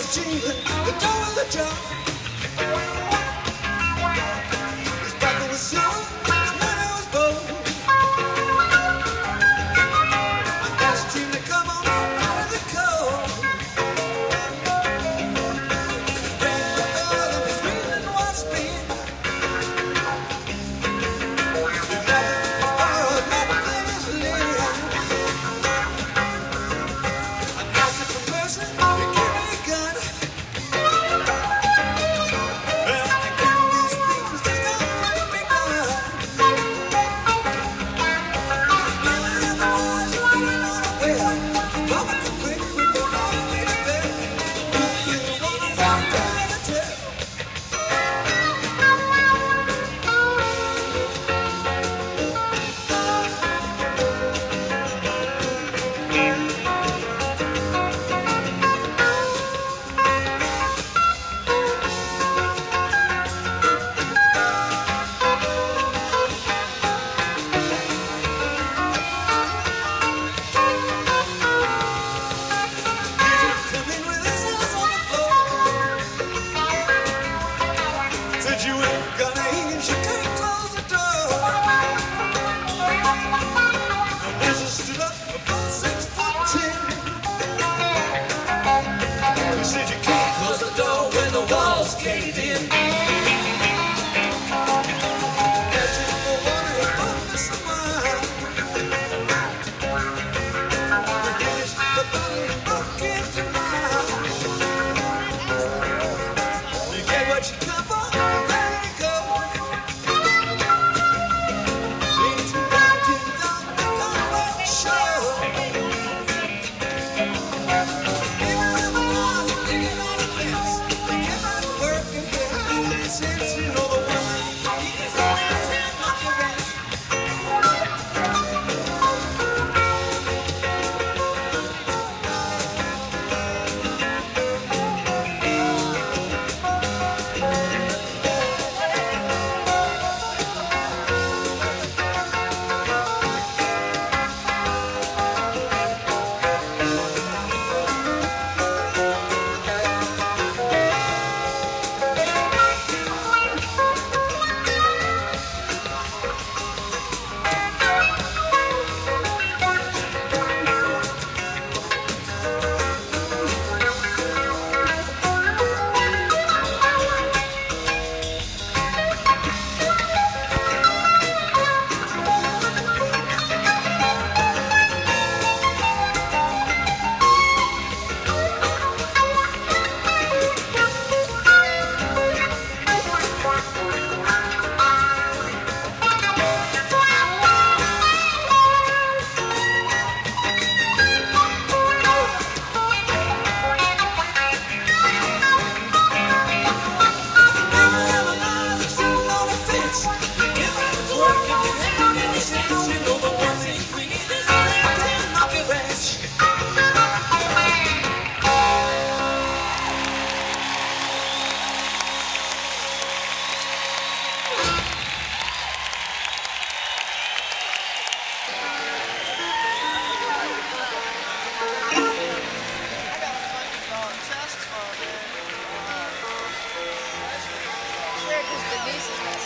cheap, the door was ajar. His pocket was young, his money was bold. I asked him to come on out of the cold. His grandmother was reading one speed. His mother was borrowed, nothing is live. I asked him for mercy, he gave me a gun. You ain't gonna eat, you can't close the door. The business stood up about 6'10". He said you can't close the door when the walls caved in. Asking for water, he bought me some wine. The British, the bottle, broke into mine. You get what you come for. Because Denise is